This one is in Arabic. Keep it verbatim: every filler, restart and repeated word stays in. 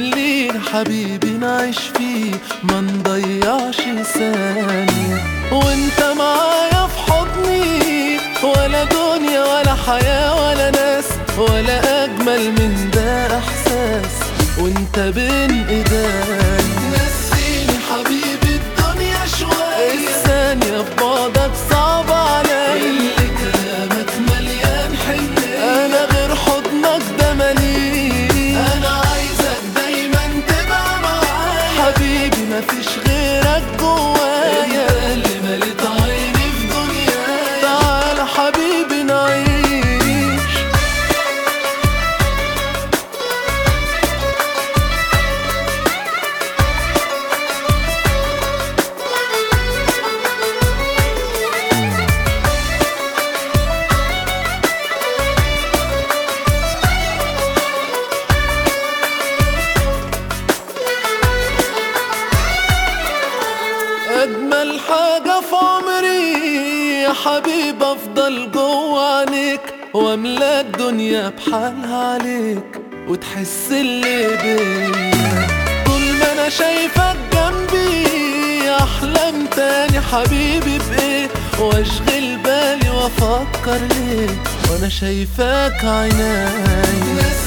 خلينا حبيبي نعيش فيه ما نضيعش ثانية، وانت معايا في حضني، ولا دنيا ولا حياة ولا ناس ولا أجمل من ده إحساس وانت بين إيديا. نسيني حبيبي الدنيا شوية، الثانية في بعدك صعب عليا، اللي كلامك مليان حنية، أنا غير حضنك ده مليء، أنا عايزك دايما تبقى معايا حبيبي مفيش غيرك جوايا، انت اللي مليت عيني في دنيايا، تعال حبيبي نعيش. أجمل حاجة في عمري يا حبيب أفضل جوا عينيك، وأملا الدنيا بحالها عليك وتحس اللي بيا، طول ما أنا شايفك جنبي أحلم تاني حبيبي بإيه، وأشغل بالي وأفكر ليه وأنا شايفك عيناي.